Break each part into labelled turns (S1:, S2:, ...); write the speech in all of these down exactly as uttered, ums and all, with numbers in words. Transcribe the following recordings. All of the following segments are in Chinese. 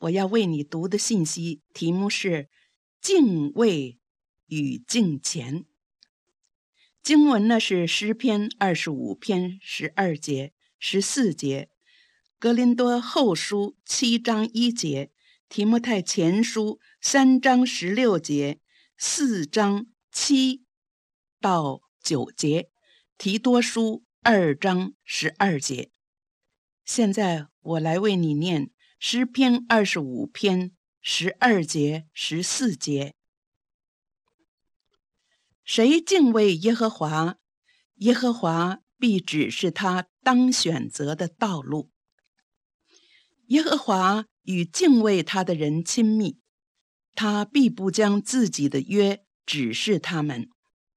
S1: 我要为你读的信息题目是敬畏与敬虔。经文呢是诗篇二十五篇十二节、十四节，哥林多后书七章一节，提摩太前书三章十六节，四章七到九节，提多书二章十二节。现在我来为你念诗篇二十五篇十二节、十四节。谁敬畏耶和华，耶和华必指示他当选择的道路。耶和华与敬畏他的人亲密，他必不将自己的约指示他们。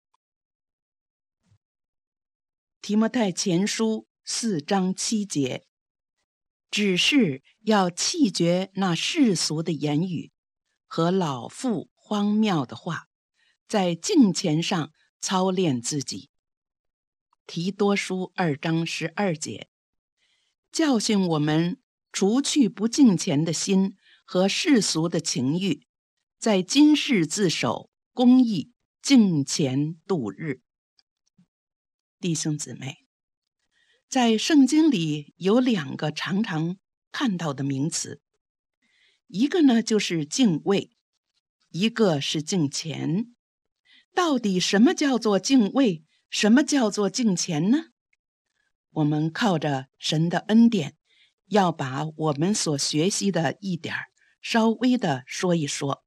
S1: 提摩太前书四章七节，只是要弃绝那世俗的言语和老妇荒谬的话，在敬虔上操练自己。提多书二章十二节，教训我们除去不敬虔的心和世俗的情欲，在今世自守，公义敬虔度日。弟兄姊妹，在圣经里有两个常常看到的名词，一个呢就是敬畏，一个是敬虔。到底什么叫做敬畏，什么叫做敬虔呢？我们靠着神的恩典，要把我们所学习的一点稍微的说一说。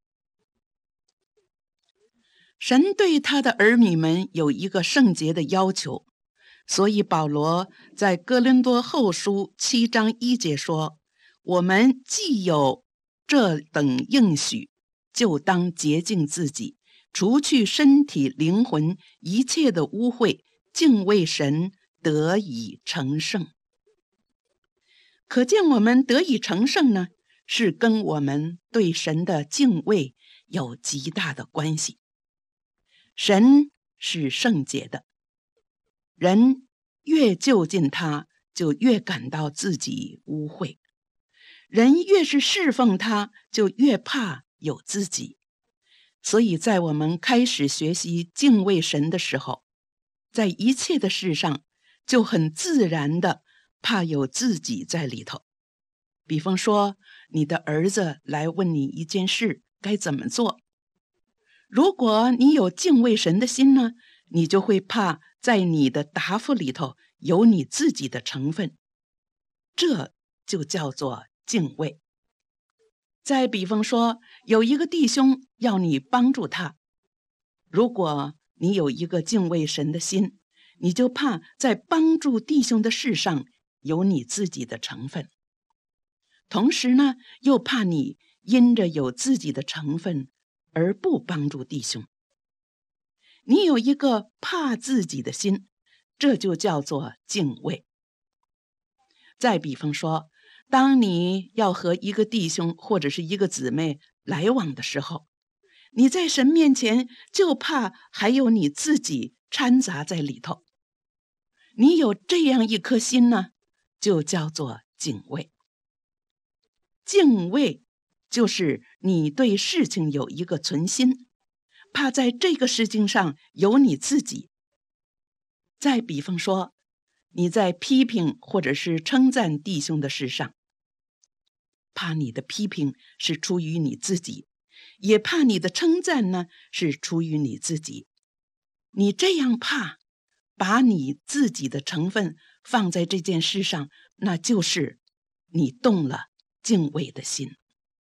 S1: 神对他的儿女们有一个圣洁的要求，所以保罗在哥林多后书七章一节说，我们既有这等应许，就当洁净自己，除去身体灵魂一切的污秽，敬畏神，得以成圣。可见我们得以成圣呢，是跟我们对神的敬畏有极大的关系。神是圣洁的，人越就近他，就越感到自己污秽；人越是侍奉他，就越怕有自己。所以在我们开始学习敬畏神的时候，在一切的事上就很自然的怕有自己在里头。比方说，你的儿子来问你一件事该怎么做，如果你有敬畏神的心呢，你就会怕在你的答复里头有你自己的成分，这就叫做敬畏。再比方说，有一个弟兄要你帮助他，如果你有一个敬畏神的心，你就怕在帮助弟兄的事上有你自己的成分，同时呢，又怕你因着有自己的成分而不帮助弟兄。你有一个怕自己的心，这就叫做敬畏。再比方说，当你要和一个弟兄或者是一个姊妹来往的时候，你在神面前就怕还有你自己掺杂在里头。你有这样一颗心呢，就叫做敬畏。敬畏就是你对事情有一个存心，怕在这个事情上有你自己。再比方说，你在批评或者是称赞弟兄的事上，怕你的批评是出于你自己，也怕你的称赞呢是出于你自己。你这样怕，把你自己的成分放在这件事上，那就是你动了敬畏的心。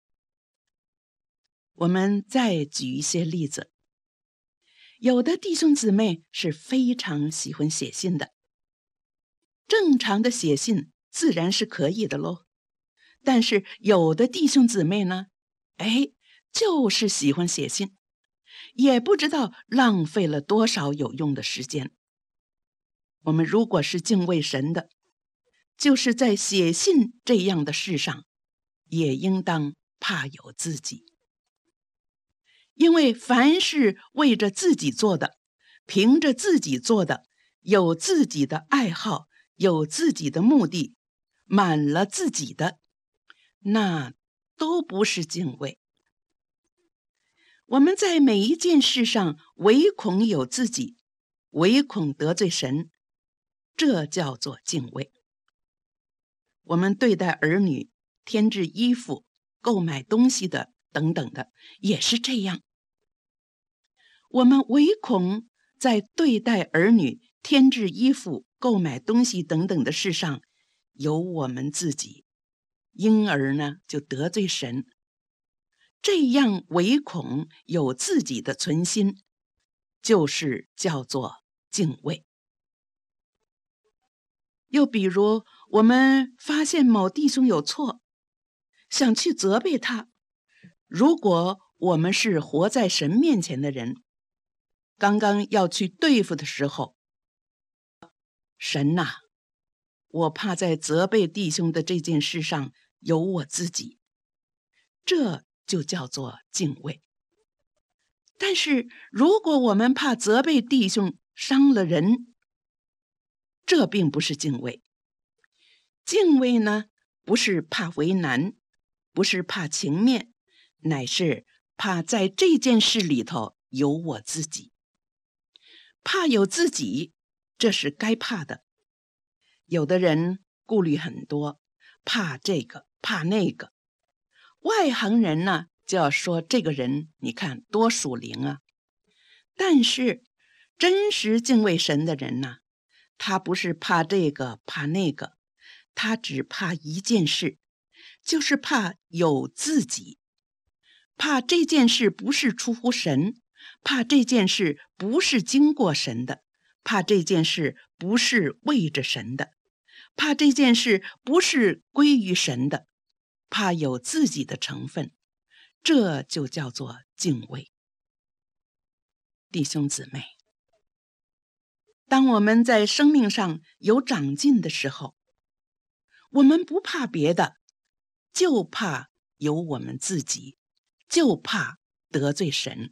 S1: 我们再举一些例子，有的弟兄姊妹是非常喜欢写信的，正常的写信自然是可以的咯。但是有的弟兄姊妹呢，哎，就是喜欢写信，也不知道浪费了多少有用的时间。我们如果是敬畏神的，就是在写信这样的事上，也应当怕有自己。因为凡是为着自己做的，凭着自己做的，有自己的爱好，有自己的目的，满了自己的，那都不是敬畏。我们在每一件事上唯恐有自己，唯恐得罪神，这叫做敬畏。我们对待儿女、添置衣服、购买东西的等等的，也是这样。我们唯恐在对待儿女、添置衣服、购买东西等等的事上有我们自己，因而呢就得罪神。这样唯恐有自己的存心，就是叫做敬畏。又比如，我们发现某弟兄有错，想去责备他。如果我们是活在神面前的人，刚刚要去对付的时候，神呐、啊，我怕在责备弟兄的这件事上有我自己，这就叫做敬畏。但是如果我们怕责备弟兄伤了人，这并不是敬畏。敬畏呢，不是怕为难，不是怕情面，乃是怕在这件事里头有我自己。怕有自己，这是该怕的。有的人顾虑很多，怕这个怕那个。外行人呢，就要说这个人你看多属灵啊。但是真实敬畏神的人呢，他不是怕这个怕那个，他只怕一件事，就是怕有自己，怕这件事不是出乎神，怕这件事不是经过神的，怕这件事不是为着神的，怕这件事不是归于神的，怕有自己的成分，这就叫做敬畏。弟兄姊妹，当我们在生命上有长进的时候，我们不怕别的，就怕有我们自己，就怕得罪神。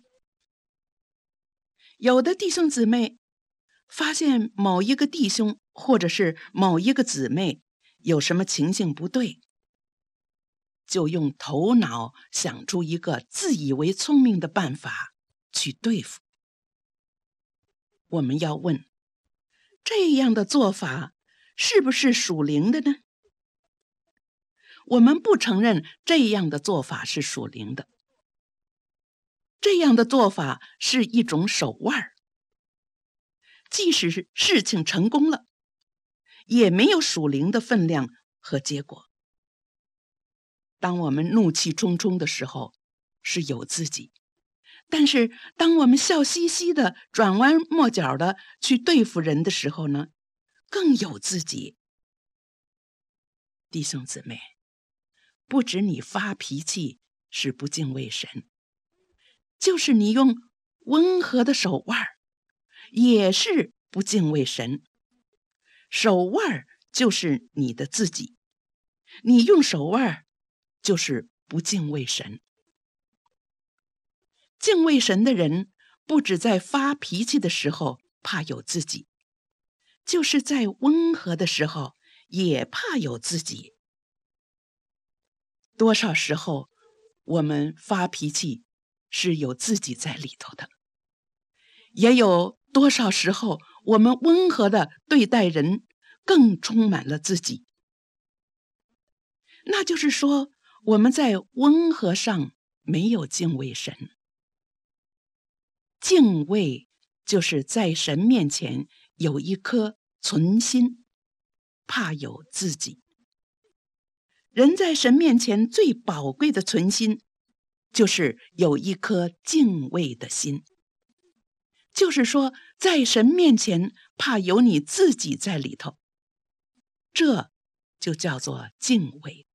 S1: 有的弟兄姊妹发现某一个弟兄或者是某一个姊妹有什么情形不对，就用头脑想出一个自以为聪明的办法去对付。我们要问，这样的做法是不是属灵的呢？我们不承认这样的做法是属灵的，这样的做法是一种手腕，即使事情成功了，也没有属灵的分量和结果。当我们怒气冲冲的时候，是有自己；但是当我们笑嘻嘻的转弯抹角的去对付人的时候呢，更有自己。弟兄姊妹，不止你发脾气是不敬畏神，就是你用温和的手腕也是不敬畏神。手腕就是你的自己，你用手腕就是不敬畏神。敬畏神的人，不止在发脾气的时候怕有自己，就是在温和的时候也怕有自己。多少时候我们发脾气是有自己在里头的，也有多少时候我们温和的对待人更充满了自己。那就是说，我们在温和上没有敬畏神。敬畏就是在神面前有一颗存心，怕有自己。人在神面前最宝贵的存心，就是有一颗敬畏的心。就是说，在神面前怕有你自己在里头，这就叫做敬畏。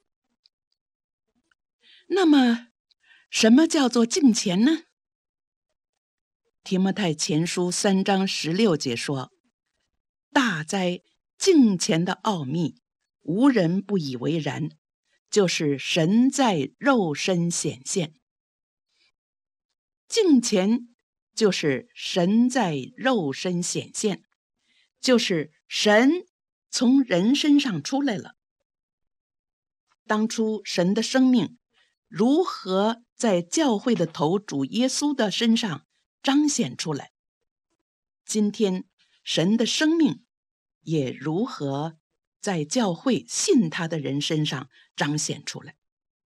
S1: 那么，什么叫做敬虔呢？提摩太前书三章十六节说：“大哉敬虔的奥秘，无人不以为然，就是神在肉身显现。”敬虔就是神在肉身显现，就是神从人身上出来了。 当初神的生命如何在教会的头主耶稣的身上彰显出来，今天神的生命也如何在教会信他的人身上彰显出来。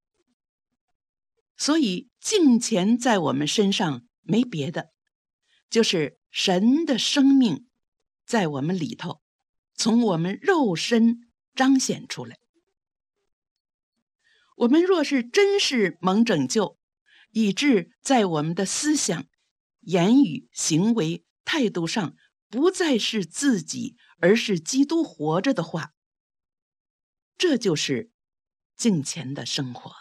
S1: 所以敬虔在我们身上没别的，就是神的生命在我们里头，从我们肉身彰显出来。我们若是真是蒙拯救，以致在我们的思想、言语、行为、态度上不再是自己，而是基督活着的话，这就是敬虔的生活。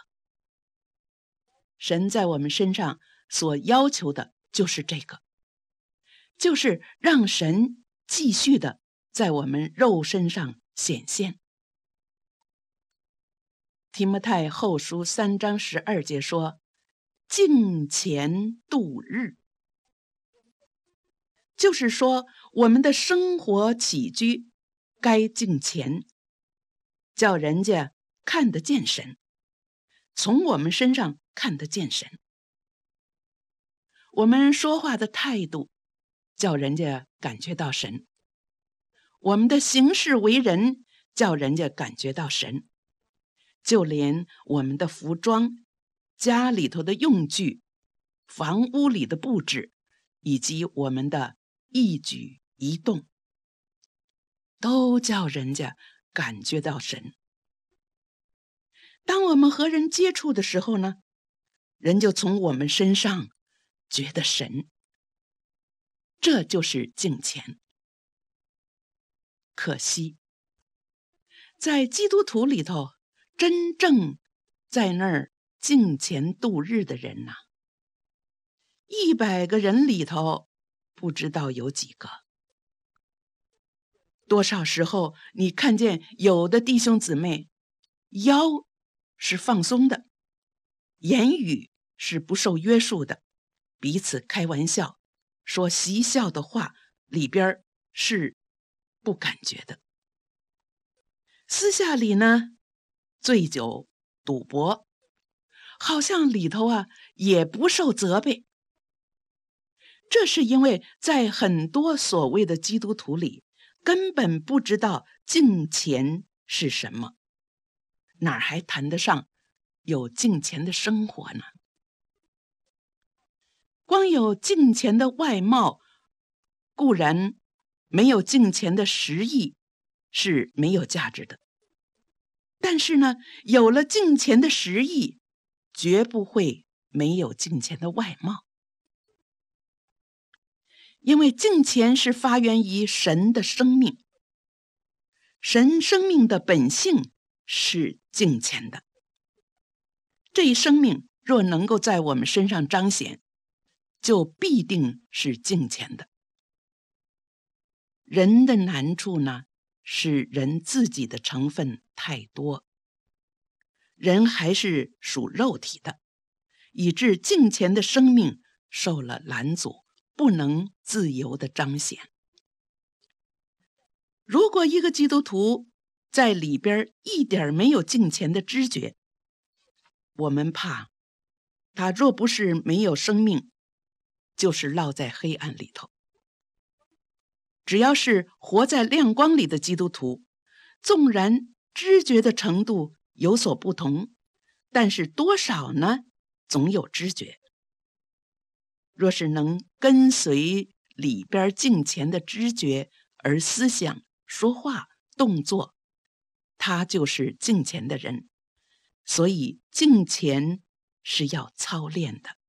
S1: 神在我们身上所要求的就是这个，就是让神继续的在我们肉身上显现。提摩太后书三章十二节说，敬虔度日，就是说我们的生活起居该敬虔，叫人家看得见神，从我们身上看得见神。我们说话的态度叫人家感觉到神，我们的行事为人叫人家感觉到神，就连我们的服装、家里头的用具、房屋里的布置，以及我们的一举一动，都叫人家感觉到神。当我们和人接触的时候呢，人就从我们身上觉得神，这就是敬虔。可惜在基督徒里头，真正在那儿敬虔度日的人呐、啊，一百个人里头不知道有几个。多少时候你看见有的弟兄姊妹腰是放松的，言语是不受约束的，彼此开玩笑，说嬉笑的话，里边是不感觉的。私下里呢，醉酒赌博，好像里头啊也不受责备。这是因为在很多所谓的基督徒里，根本不知道敬虔是什么，哪儿还谈得上有敬虔的生活呢？光有敬虔的外貌，固然没有敬虔的实意是没有价值的，但是呢，有了敬虔的实意，绝不会没有敬虔的外貌。因为敬虔是发源于神的生命，神生命的本性是敬虔的。这一生命若能够在我们身上彰显，就必定是敬虔的。人的难处呢，是人自己的成分太多，人还是属肉体的，以致敬虔的生命受了拦阻，不能自由的彰显。如果一个基督徒在里边一点没有敬虔的知觉，我们怕他若不是没有生命，就是落在黑暗里头。只要是活在亮光里的基督徒，纵然知觉的程度有所不同，但是多少呢，总有知觉。若是能跟随里边敬虔的知觉而思想、说话、动作，他就是敬虔的人。所以敬虔是要操练的。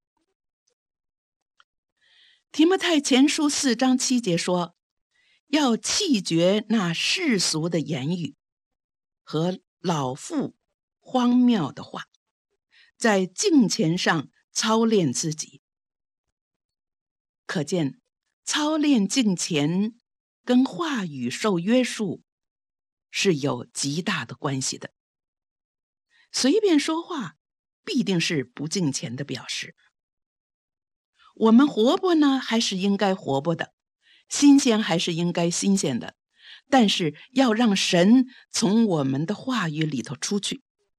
S1: 提摩太前书四章七节说，要弃绝那世俗的言语和老妇荒谬的话，在敬虔上操练自己。可见操练敬虔跟话语受约束是有极大的关系的。随便说话必定是不敬虔的表示。我们活泼呢，还是应该活泼的，新鲜还是应该新鲜的，但是要让神从我们的话语里头出去，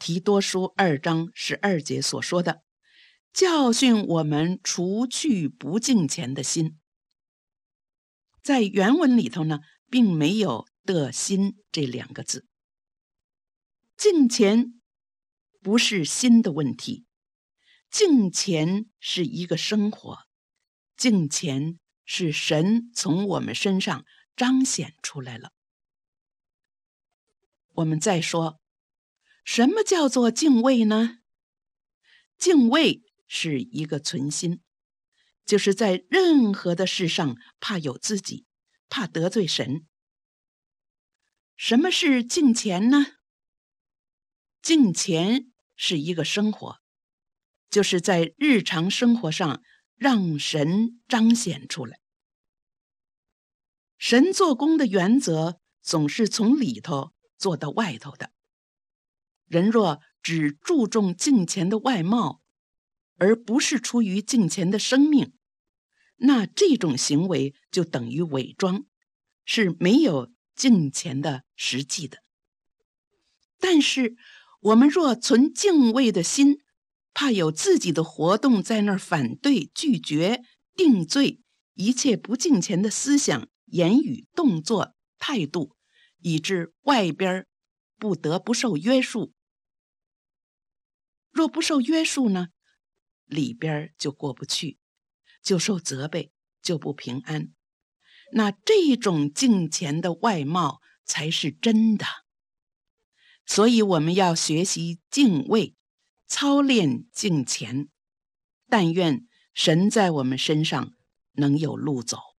S1: 提多书二章十二节所说的，教训我们除去不敬虔的心。在原文里头呢，并没有的心这两个字。敬虔不是心的问题，敬虔是一个生活，敬虔是神从我们身上彰显出来了。我们再说，什么叫做敬畏呢？敬畏是一个存心，就是在任何的事上怕有自己，怕得罪神。什么是敬虔呢？敬虔是一个生活，就是在日常生活上让神彰显出来。神做工的原则总是从里头做到外头的。人若只注重敬虔的外貌，而不是出于敬虔的生命，那这种行为就等于伪装，是没有敬虔的实际的。但是我们若存敬畏的心，怕有自己的活动在那儿反对、拒绝、定罪一切不敬虔的思想、言语、动作、态度，以致外边不得不受约束。若不受约束呢，里边就过不去，就受责备，就不平安。那这种敬虔的外貌才是真的。所以我们要学习敬畏，操练敬虔。但愿神在我们身上能有路走。